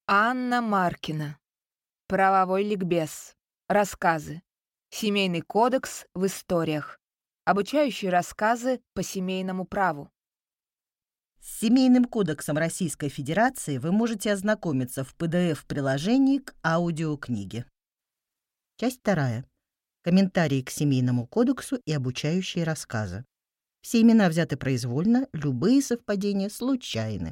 Анна Маркина. Правовой ликбез. Рассказы. Семейный кодекс в историях. Обучающие рассказы по семейному праву. С Семейным кодексом Российской Федерации вы можете ознакомиться в PDF-приложении к аудиокниге. Часть 2. Комментарии к Семейному кодексу и обучающие рассказы. Все имена взяты произвольно, любые совпадения случайны.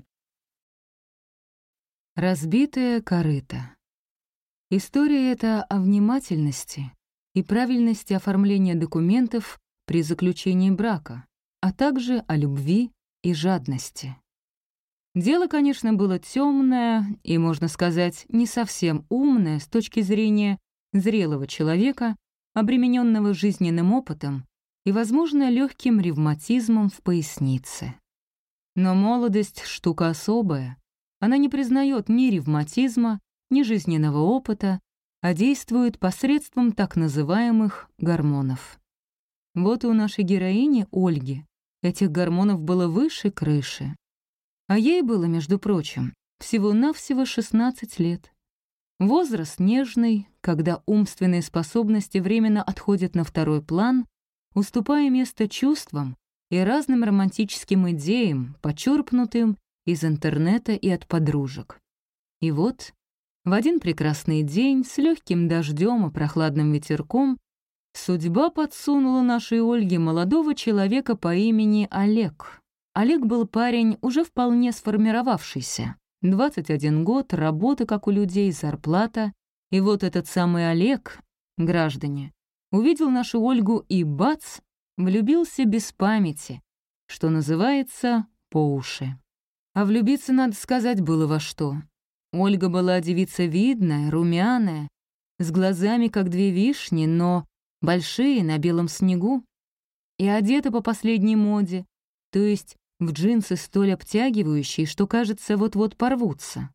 Разбитое корыто. История эта о внимательности и правильности оформления документов при заключении брака, а также о любви и жадности. Дело, конечно, было темное и, можно сказать, не совсем умное с точки зрения зрелого человека, обремененного жизненным опытом и, возможно, легким ревматизмом в пояснице. Но молодость — штука особая. Она не признает ни ревматизма, ни жизненного опыта, а действует посредством так называемых гормонов. Вот и у нашей героини Ольги этих гормонов было выше крыши. А ей было, между прочим, всего-навсего 16 лет. Возраст нежный, когда умственные способности временно отходят на второй план, уступая место чувствам и разным романтическим идеям, почерпнутым из интернета и от подружек. И вот, в один прекрасный день с легким дождем и прохладным ветерком судьба подсунула нашей Ольге молодого человека по имени Олег. Олег был парень уже вполне сформировавшийся. 21 год, работа, как у людей, зарплата. И вот этот самый Олег, граждане, увидел нашу Ольгу и, бац, влюбился без памяти, что называется, по уши. А влюбиться, надо сказать, было во что. Ольга была девица видная, румяная, с глазами, как две вишни, но большие, на белом снегу, и одета по последней моде, то есть в джинсы столь обтягивающие, что, кажется, вот-вот порвутся.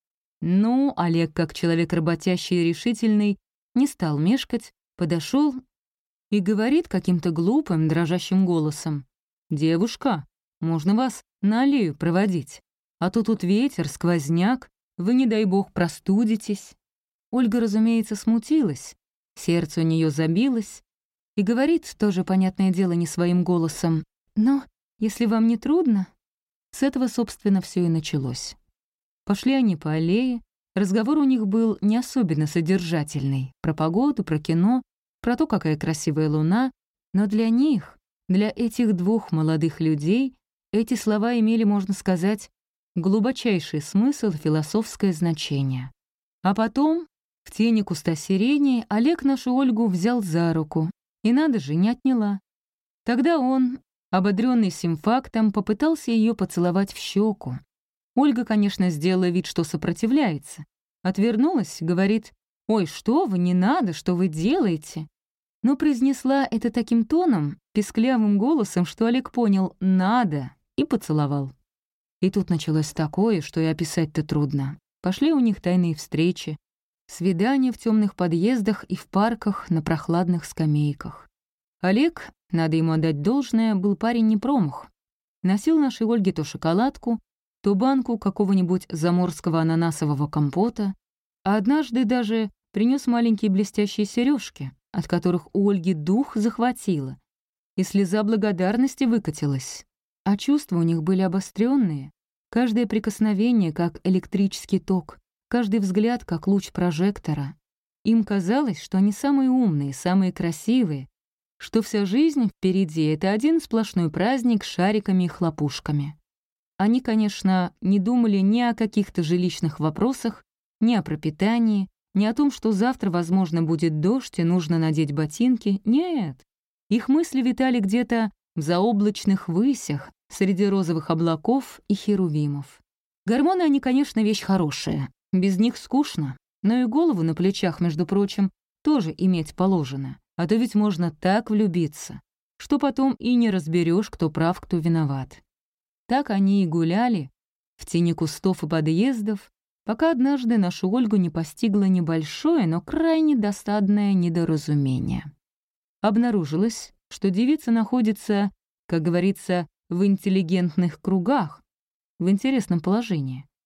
Ну, Олег, как человек работящий и решительный, не стал мешкать, подошел и говорит каким-то глупым, дрожащим голосом: «Девушка, можно вас на аллею проводить? А то тут ветер, сквозняк, вы, не дай бог, простудитесь». Ольга, разумеется, смутилась, сердце у нее забилось, и говорит, тоже, понятное дело, не своим голосом: «Но, если вам не трудно». С этого, собственно, все и началось. Пошли они по аллее, разговор у них был не особенно содержательный, про погоду, про кино, про то, какая красивая луна, но для них, для этих двух молодых людей, эти слова имели, можно сказать, глубочайший смысл и философское значение. А потом, в тени куста сирени, Олег нашу Ольгу взял за руку, и, надо же, не отняла. Тогда он, ободрённый сим фактом, попытался ее поцеловать в щеку. Ольга, конечно, сделала вид, что сопротивляется. Отвернулась, говорит: «Ой, что вы, не надо, что вы делаете?» Но произнесла это таким тоном, писклявым голосом, что Олег понял «надо» и поцеловал. И тут началось такое, что и описать-то трудно. Пошли у них тайные встречи, свидания в темных подъездах и в парках на прохладных скамейках. Олег, надо ему отдать должное, был парень не промах. Носил нашей Ольге то шоколадку, то банку какого-нибудь заморского ананасового компота, а однажды даже принес маленькие блестящие сережки, от которых у Ольги дух захватило, и слеза благодарности выкатилась. А чувства у них были обостренные, каждое прикосновение как электрический ток, каждый взгляд как луч прожектора. Им казалось, что они самые умные, самые красивые, что вся жизнь впереди — это один сплошной праздник с шариками и хлопушками. Они, конечно, не думали ни о каких-то жилищных вопросах, ни о пропитании, ни о том, что завтра, возможно, будет дождь и нужно надеть ботинки. Нет. Их мысли витали где-то в заоблачных высях, среди розовых облаков и херувимов. Гормоны, они, конечно, вещь хорошая. Без них скучно. Но и голову на плечах, между прочим, тоже иметь положено. А то ведь можно так влюбиться, что потом и не разберешь, кто прав, кто виноват. Так они и гуляли в тени кустов и подъездов, пока однажды нашу Ольгу не постигло небольшое, но крайне досадное недоразумение. Обнаружилось, что девица находится, как говорится, в интеллигентных кругах, в интересном положении.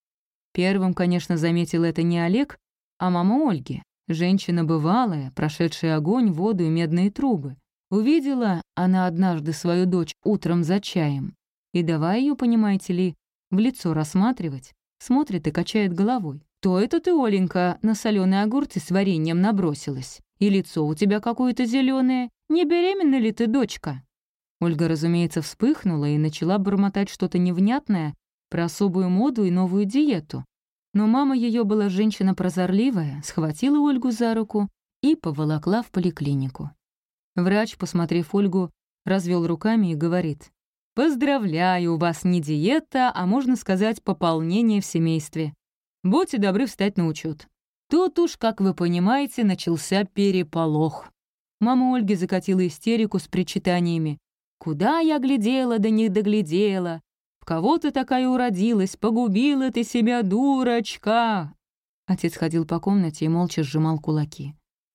Первым, конечно, заметил это не Олег, а мама Ольги, женщина бывалая, прошедшая огонь, воду и медные трубы. Увидела она однажды свою дочь утром за чаем, и давай ее, понимаете ли, в лицо рассматривать, смотрит и качает головой. «То это ты, Оленька, на соленые огурцы с вареньем набросилась? И лицо у тебя какое-то зеленое. Не беременна ли ты, дочка?» Ольга, разумеется, вспыхнула и начала бормотать что-то невнятное про особую моду и новую диету. Но мама ее была женщина прозорливая, схватила Ольгу за руку и поволокла в поликлинику. Врач, посмотрев Ольгу, развел руками и говорит: «Поздравляю, у вас не диета, а, можно сказать, пополнение в семействе. Будьте добры встать на учет». Тут уж, как вы понимаете, начался переполох. Мама Ольги закатила истерику с причитаниями: «Куда я глядела, да не доглядела? В кого ты такая уродилась? Погубила ты себя, дурочка!» Отец ходил по комнате и молча сжимал кулаки.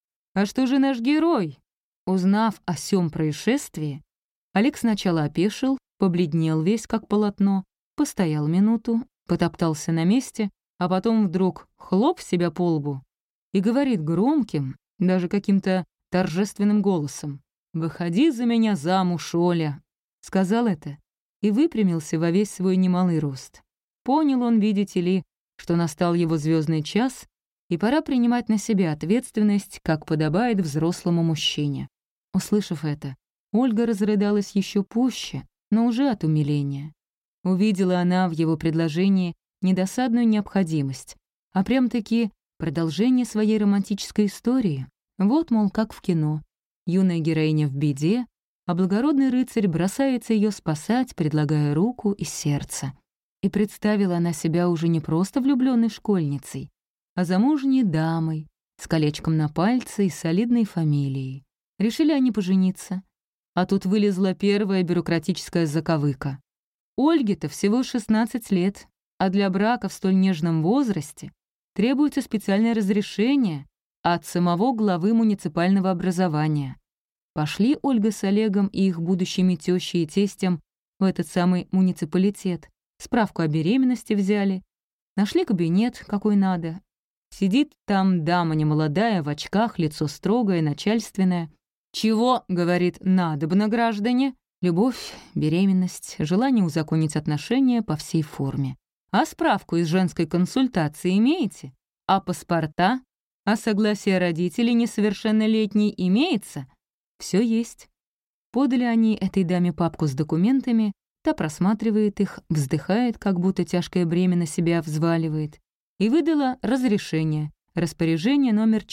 А что же наш герой? Узнав о сём происшествии, Олег сначала опешил, побледнел весь как полотно, постоял минуту, потоптался на месте, а потом вдруг хлоп себя по лбу и говорит громким, даже каким-то торжественным голосом: «Выходи за меня замуж, Оля!» Сказал это и выпрямился во весь свой немалый рост. Понял он, видите ли, что настал его звездный час, и пора принимать на себя ответственность, как подобает взрослому мужчине. Услышав это, Ольга разрыдалась еще пуще, но уже от умиления. Увидела она в его предложении не досадную необходимость, а прям-таки продолжение своей романтической истории. Вот, мол, как в кино. Юная героиня в беде, а благородный рыцарь бросается ее спасать, предлагая руку и сердце. И представила она себя уже не просто влюбленной школьницей, а замужней дамой, с колечком на пальце и солидной фамилией. Решили они пожениться. А тут вылезла первая бюрократическая заковыка. Ольге-то всего 16 лет, а для брака в столь нежном возрасте требуется специальное разрешение от самого главы муниципального образования. Пошли Ольга с Олегом и их будущими тещей и тестем в этот самый муниципалитет, справку о беременности взяли, нашли кабинет, какой надо. Сидит там дама немолодая, в очках, лицо строгое, начальственное. «Чего, — говорит, — надобно, граждане? Любовь, беременность, желание узаконить отношения по всей форме. А справку из женской консультации имеете? А паспорта? А согласие родителей несовершеннолетней имеется?» Все есть. Подали они этой даме папку с документами, та просматривает их, вздыхает, как будто тяжкое бремя на себя взваливает, и выдала разрешение, распоряжение номер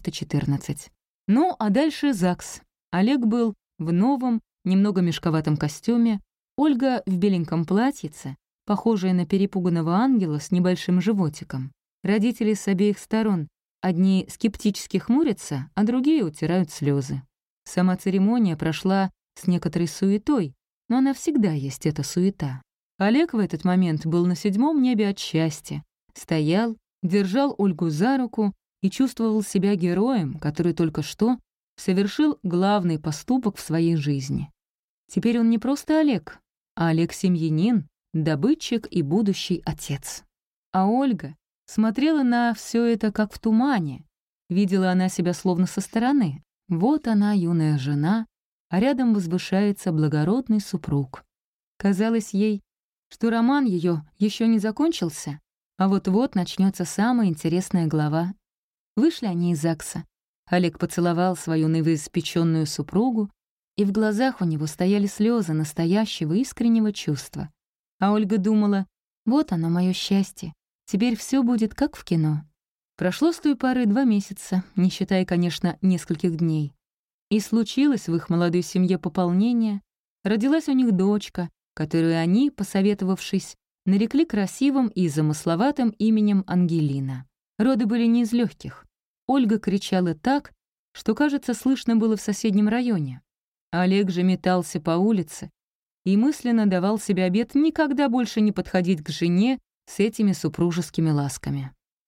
414. Ну, а дальше ЗАГС. Олег был в новом, немного мешковатом костюме, Ольга в беленьком платьице, похожая на перепуганного ангела с небольшим животиком. Родители с обеих сторон, одни скептически хмурятся, а другие утирают слезы. Сама церемония прошла с некоторой суетой, но она всегда есть, эта суета. Олег в этот момент был на 7-м небе от счастья, стоял, держал Ольгу за руку и чувствовал себя героем, который только что совершил главный поступок в своей жизни. Теперь он не просто Олег, а Олег-семьянин, добытчик и будущий отец. А Ольга смотрела на все это как в тумане. Видела она себя словно со стороны. Вот она, юная жена, а рядом возвышается благородный супруг. Казалось ей, что роман ее еще не закончился, а вот-вот начнется самая интересная глава. Вышли они из ЗАГСа. Олег поцеловал свою новоиспеченную супругу, и в глазах у него стояли слезы настоящего искреннего чувства. А Ольга думала: вот оно, мое счастье, теперь все будет как в кино. Прошло с той поры 2 месяца, не считая, конечно, нескольких дней. И случилось в их молодой семье пополнение. Родилась у них дочка, которую они, посоветовавшись, нарекли красивым и замысловатым именем Ангелина. Роды были не из легких. Ольга кричала так, что, кажется, слышно было в соседнем районе. Олег же метался по улице и мысленно давал себе обет никогда больше не подходить к жене с этими супружескими ласками.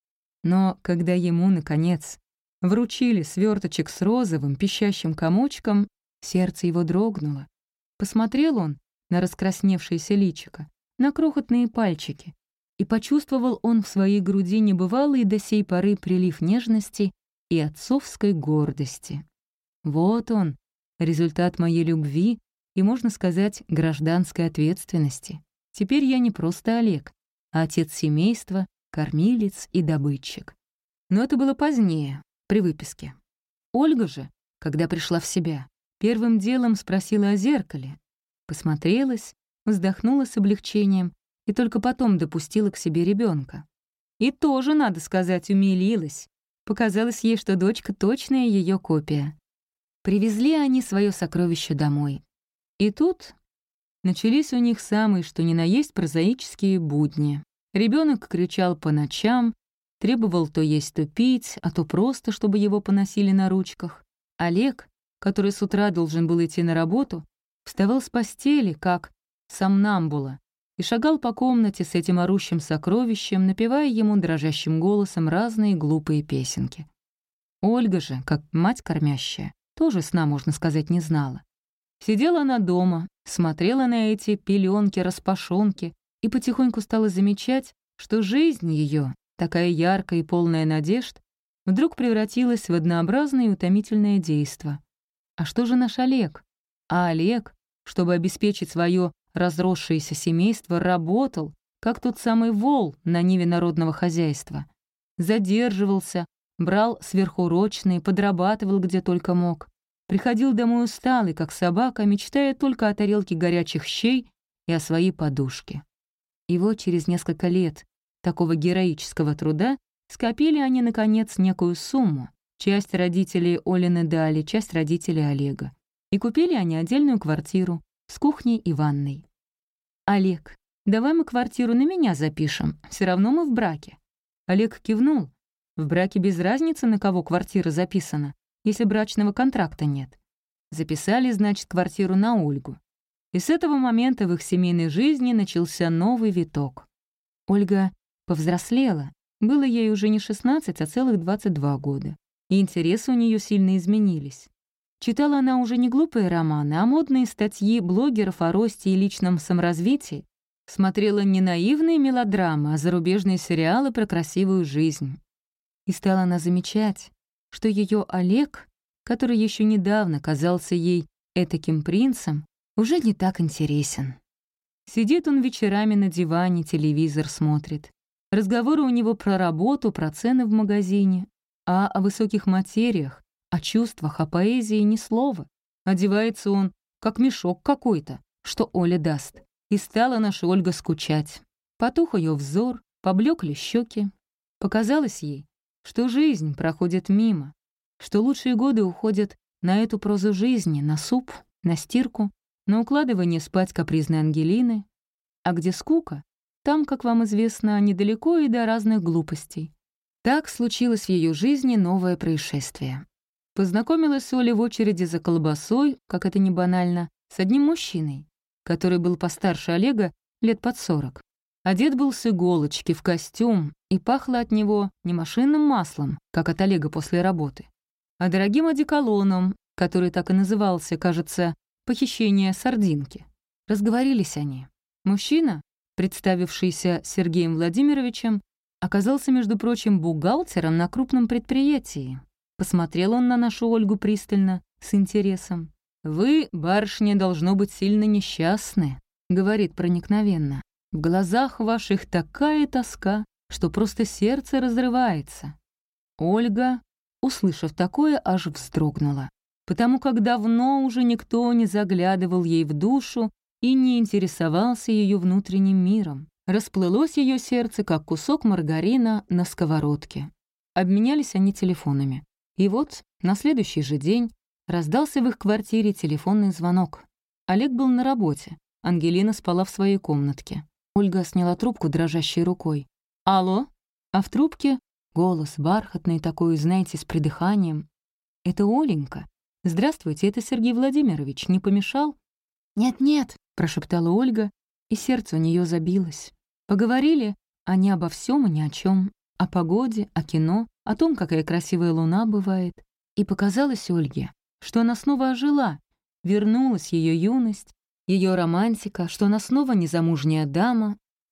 Но когда ему, наконец, вручили сверточек с розовым пищащим комочком, сердце его дрогнуло. Посмотрел он на раскрасневшееся личико, на крохотные пальчики, и почувствовал он в своей груди небывалый до сей поры прилив нежности и отцовской гордости. Вот он, результат моей любви и, можно сказать, гражданской ответственности. Теперь я не просто Олег, а отец семейства, кормилец и добытчик. Но это было позднее, при выписке. Ольга же, когда пришла в себя, первым делом спросила о зеркале. Посмотрелась, вздохнула с облегчением и только потом допустила к себе ребенка. И тоже, надо сказать, умилилась. Показалось ей, что дочка точная ее копия. Привезли они свое сокровище домой. И тут начались у них самые что ни на есть прозаические будни. Ребенок кричал по ночам, требовал то есть, то пить, а то просто, чтобы его поносили на ручках. Олег, который с утра должен был идти на работу, вставал с постели, как сомнамбула, и шагал по комнате с этим орущим сокровищем, напевая ему дрожащим голосом разные глупые песенки. Ольга же, как мать кормящая, тоже сна, можно сказать, не знала. Сидела она дома, смотрела на эти пеленки-распашонки и потихоньку стала замечать, что жизнь ее, такая яркая и полная надежд, вдруг превратилась в однообразное и утомительное действо. А что же наш Олег? А Олег, чтобы обеспечить свое разросшееся семейство, работал, как тот самый вол на ниве народного хозяйства. Задерживался, брал сверхурочные, подрабатывал где только мог. Приходил домой усталый, как собака, мечтая только о тарелке горячих щей и о своей подушке. И вот через несколько лет такого героического труда скопили они, наконец, некую сумму. Часть родителей Олины дали, часть родителей Олега. И купили они отдельную квартиру с кухней и ванной. «Олег, давай мы квартиру на меня запишем, все равно мы в браке». Олег кивнул. В браке без разницы, на кого квартира записана, если брачного контракта нет. Записали, значит, квартиру на Ольгу. И с этого момента в их семейной жизни начался новый виток. Ольга повзрослела, было ей уже не 16, а целых 22 года. И интересы у нее сильно изменились. Читала она уже не глупые романы, а модные статьи блогеров о росте и личном саморазвитии. Смотрела не наивные мелодрамы, а зарубежные сериалы про красивую жизнь. И стала она замечать, что ее Олег, который еще недавно казался ей этаким принцем, уже не так интересен. Сидит он вечерами на диване, телевизор смотрит. Разговоры у него про работу, про цены в магазине, а о высоких материях, о чувствах, о поэзии ни слова. Одевается он, как мешок какой-то, что Оля даст. И стала наша Ольга скучать. Потух ее взор, поблекли щеки. Показалось ей, что жизнь проходит мимо, что лучшие годы уходят на эту прозу жизни, на суп, на стирку, на укладывание спать капризной Ангелины. А где скука, там, как вам известно, недалеко и до разных глупостей. Так случилось в ее жизни новое происшествие. Познакомилась Оля в очереди за колбасой, как это ни банально, с одним мужчиной, который был постарше Олега лет под 40. Одет был с иголочки, в костюм, и пахло от него не машинным маслом, как от Олега после работы, а дорогим одеколоном, который так и назывался, кажется, «Похищение сардинки». Разговорились они. Мужчина, представившийся Сергеем Владимировичем, оказался, между прочим, бухгалтером на крупном предприятии. Посмотрел он на нашу Ольгу пристально, с интересом. «Вы, барышня, должно быть сильно несчастны», — говорит проникновенно. «В глазах ваших такая тоска, что просто сердце разрывается». Ольга, услышав такое, аж вздрогнула, потому как давно уже никто не заглядывал ей в душу и не интересовался ее внутренним миром. Расплылось ее сердце, как кусок маргарина на сковородке. Обменялись они телефонами. И вот на следующий же день раздался в их квартире телефонный звонок. Олег был на работе, Ангелина спала в своей комнатке. Ольга сняла трубку дрожащей рукой. «Алло?» А в трубке голос бархатный такой, знаете, с придыханием. «Это Оленька. Здравствуйте, это Сергей Владимирович. Не помешал?» «Нет-нет», — прошептала Ольга, и сердце у нее забилось. Поговорили они обо всем и ни о чем, о погоде, о кино, о том, какая красивая луна бывает. И показалось Ольге, что она снова ожила, вернулась ее юность, ее романтика, что она снова незамужняя дама.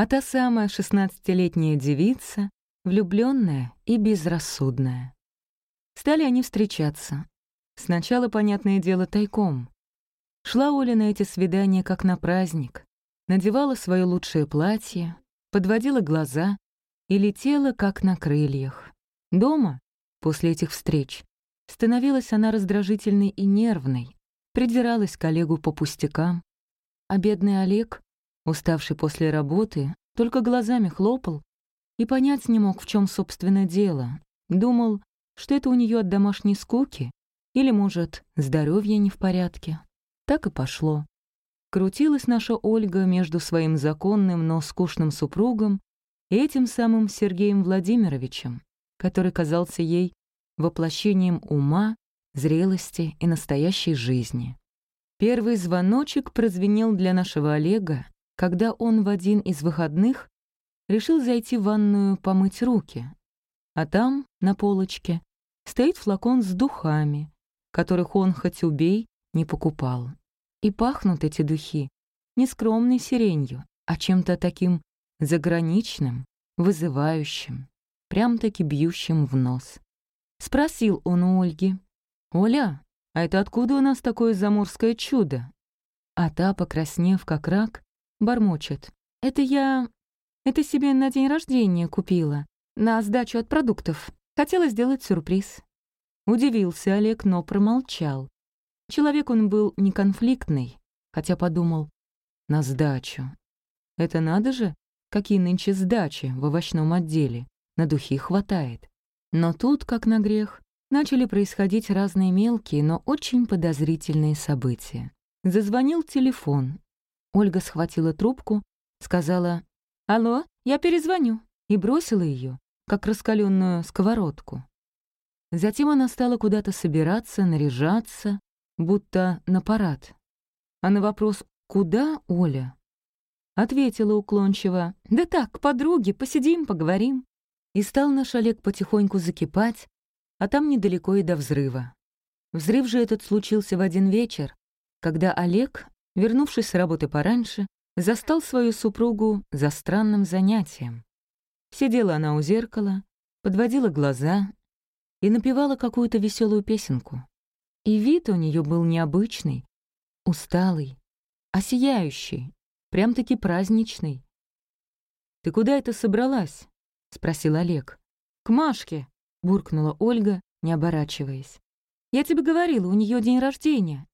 а та самая 16-летняя девица, влюбленная и безрассудная. Стали они встречаться. Сначала, понятное дело, тайком. Шла Оля на эти свидания как на праздник, надевала свое лучшее платье, подводила глаза и летела как на крыльях. Дома, после этих встреч, становилась она раздражительной и нервной, придиралась к Олегу по пустякам, а бедный Олег, уставший после работы, только глазами хлопал и понять не мог, в чем собственно дело. Думал, что это у нее от домашней скуки или, может, здоровье не в порядке. Так и пошло. Крутилась наша Ольга между своим законным, но скучным супругом и этим самым Сергеем Владимировичем, который казался ей воплощением ума, зрелости и настоящей жизни. Первый звоночек прозвенел для нашего Олега, когда он в один из выходных решил зайти в ванную помыть руки, а там, на полочке, стоит флакон с духами, которых он, хоть убей, не покупал. И пахнут эти духи не скромной сиренью, а чем-то таким заграничным, вызывающим, прям-таки бьющим в нос. Спросил он у Ольги: «Оля, а это откуда у нас такое заморское чудо?» А та, покраснев как рак, бормочет: «Это себе на день рождения купила, на сдачу от продуктов. Хотела сделать сюрприз». Удивился Олег, но промолчал. Человек он был не конфликтный, хотя подумал: на сдачу. Это надо же, какие нынче сдачи в овощном отделе, на духи хватает. Но тут, как на грех, начали происходить разные мелкие, но очень подозрительные события. Зазвонил телефон. Ольга схватила трубку, сказала: «Алло, я перезвоню», и бросила ее, как раскаленную сковородку. Затем она стала куда-то собираться, наряжаться, будто на парад. А на вопрос «Куда, Оля?» ответила уклончиво: «Да так, к подруге, посидим, поговорим». И стал наш Олег потихоньку закипать, а там недалеко и до взрыва. Взрыв же этот случился в один вечер, когда Олег, вернувшись с работы пораньше, застал свою супругу за странным занятием. Сидела она у зеркала, подводила глаза и напевала какую-то веселую песенку. И вид у нее был необычный, усталый, а сияющий, прям-таки праздничный. «Ты куда это собралась?» — спросил Олег. «К Машке», — буркнула Ольга, не оборачиваясь. «Я тебе говорила, у нее день рождения».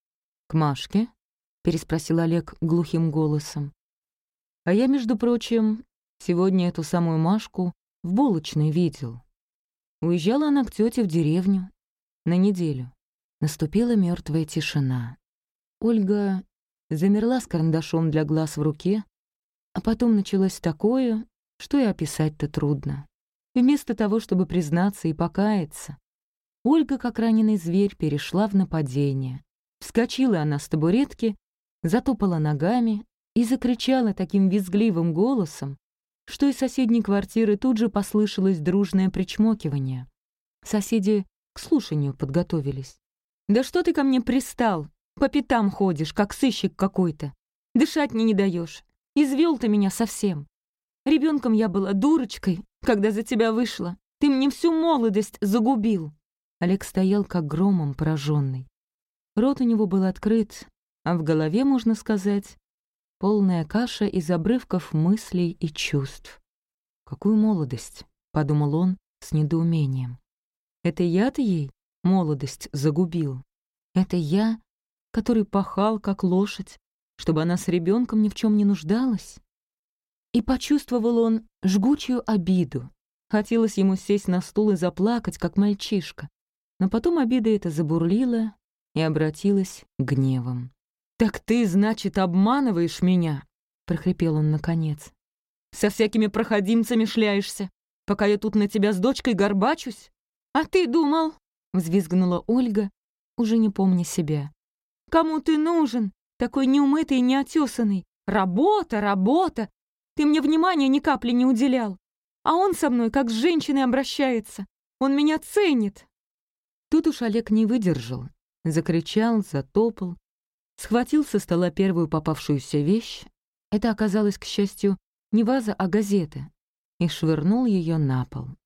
«К Машке?» — переспросил Олег глухим голосом. «А я, между прочим, сегодня эту самую Машку в булочной видел. Уезжала она к тете в деревню на неделю». Наступила мертвая тишина. Ольга замерла с карандашом для глаз в руке, а потом началось такое, что и описать-то трудно. Вместо того, чтобы признаться и покаяться, Ольга, как раненый зверь, перешла в нападение. Вскочила она с табуретки, затопала ногами и закричала таким визгливым голосом, что из соседней квартиры тут же послышалось дружное причмокивание. Соседи к слушанию подготовились. «Да что ты ко мне пристал? По пятам ходишь, как сыщик какой-то. Дышать мне не даешь. Извел ты меня совсем. Ребенком я была дурочкой, когда за тебя вышла. Ты мне всю молодость загубил». Олег стоял как громом пораженный. Рот у него был открыт, а в голове, можно сказать, полная каша из обрывков мыслей и чувств. «Какую молодость?» — подумал он с недоумением. «Это я-то ей молодость загубил. Это я, который пахал, как лошадь, чтобы она с ребенком ни в чем не нуждалась». И почувствовал он жгучую обиду. Хотелось ему сесть на стул и заплакать, как мальчишка. Но потом обида эта забурлила и обратилась гневом. «Так ты, значит, обманываешь меня?» — прохрипел он наконец. «Со всякими проходимцами шляешься, пока я тут на тебя с дочкой горбачусь? А ты думал?» — взвизгнула Ольга, уже не помня себя. «Кому ты нужен, такой неумытый и неотесанный? Работа, работа! Ты мне внимания ни капли не уделял. А он со мной как с женщиной обращается. Он меня ценит». Тут уж Олег не выдержал. Закричал, затопал, схватил со стола первую попавшуюся вещь. Это оказалось, к счастью, Не ваза, а газета, и швырнул ее на пол.